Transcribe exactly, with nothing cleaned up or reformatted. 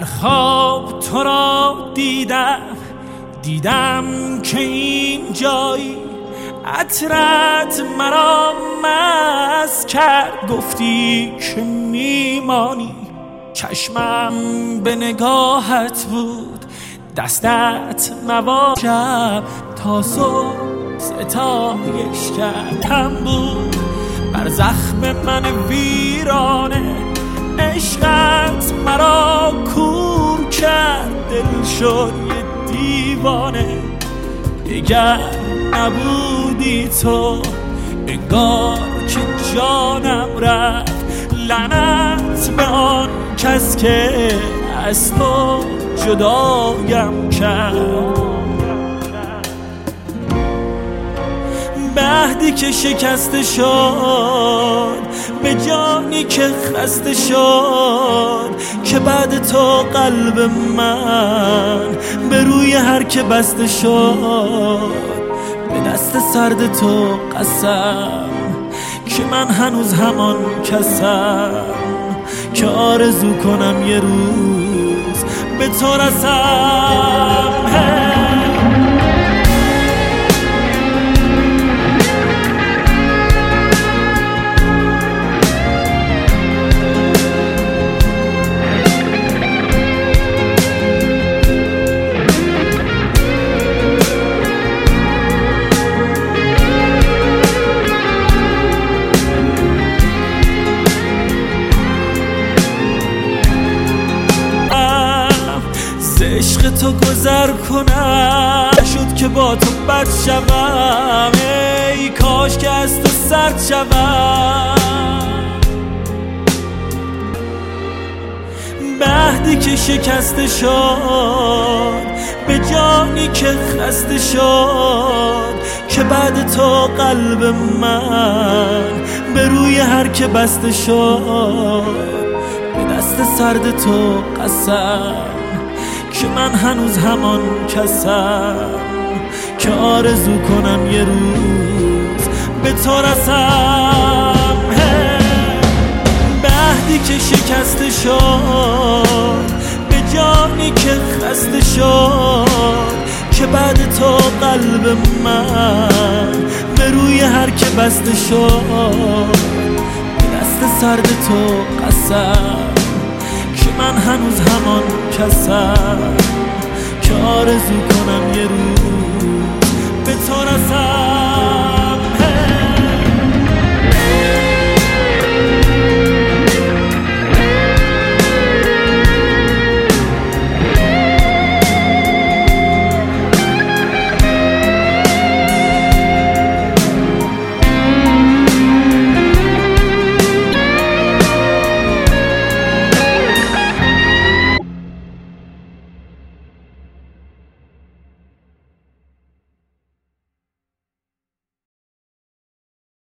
در خواب تو را دیدم، دیدم که این جایی عطرت مرا مست کرد. گفتی که میمانی، چشمم به نگاهت بود، دستت مواجب تا صبح ستایش کردم بود. بر زخم من ویرانه عشقت مرا کور کرد، دل شد یه دیوانه. دیگر نبودی تو، انگار که جانم رفت. لعنت به آن کس که از تو جدایم کرد. مهدی که شکسته شد، به جانی که خسته شد، که بعد تو قلب من به روی هر که بسته شد. به دست سرد تو قسم که من هنوز همان کسم که آرزو کنم یه روز به تو رسم. عشق تو گذر کنم، شد که با تو بد شوم. ای کاش که از تو سرد شوم. مهدی که شکسته شد، به جانی که خسته شد، که بعد تو قلب من به روی هر که بسته شد. به دست سرد تو قسم که من هنوز همان کسم که آرزو کنم یه روز به تو رسم. مهدی که شکسته شد، به جانی که خسته شد، که بعد تو قلب من به روی هر که بسته شد. به دست سرد تو قسم که من هنوز همان کسم که آرزو کنم یه روز